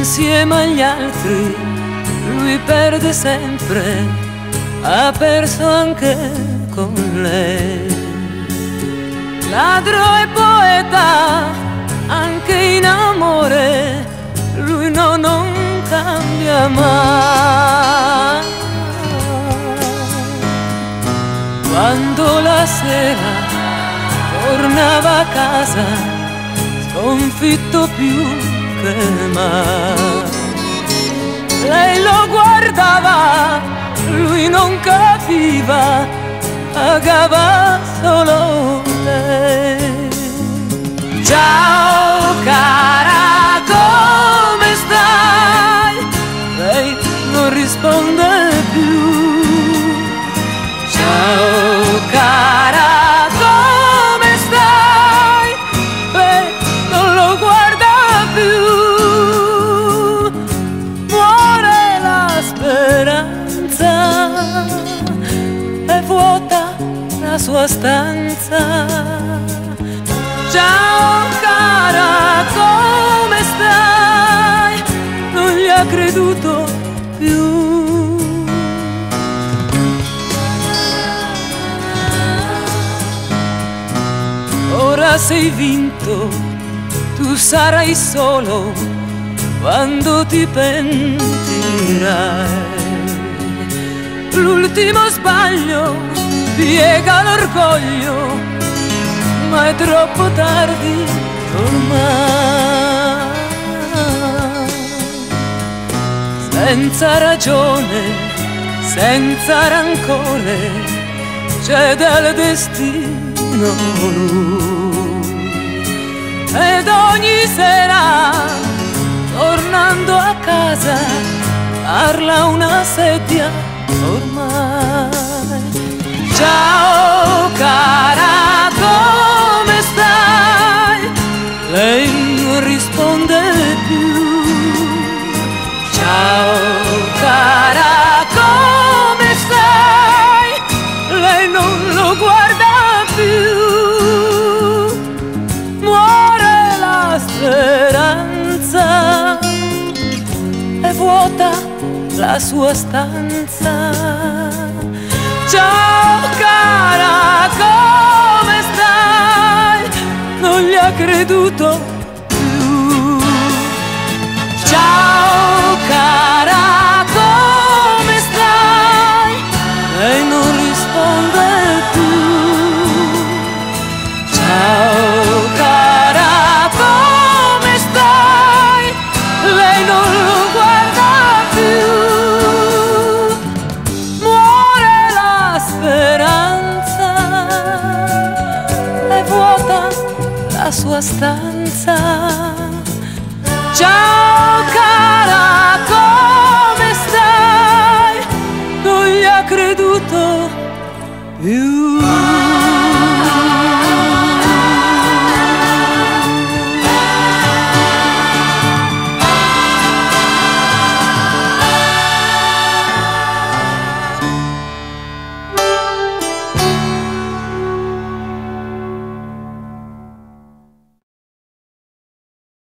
insieme agli altri, lui perde sempre, ha perso anche con lei. Ladro e poeta, anche in amore, lui non cambia mai. Quando la sera tornava a casa, sconfitto più che mai, lei lo guardava, lui non capiva, pagava solo lei. Ciao cara, come stai? Lei non risponde più. Ciao cara, come stai? Lei non lo guarda più. Muore la speranza, è vuota la sua stanza. Ciao cara, come stai? Non gli ha creduto più. Ora sei vinto, tu sarai solo quando ti pentirai. L'ultimo sbaglio piega l'orgoglio, ma è troppo tardi ormai. Senza ragione, senza rancore, cede al destino lui. Ed ogni sera, tornando a casa, parla una sedia ormai. Ciao cara, come stai? Lei non risponde più. Ciao cara, come stai? Lei non lo guarda più. Muore la speranza, è vuota la sua stanza. Ciao cara, come stai? Non gli ha creduto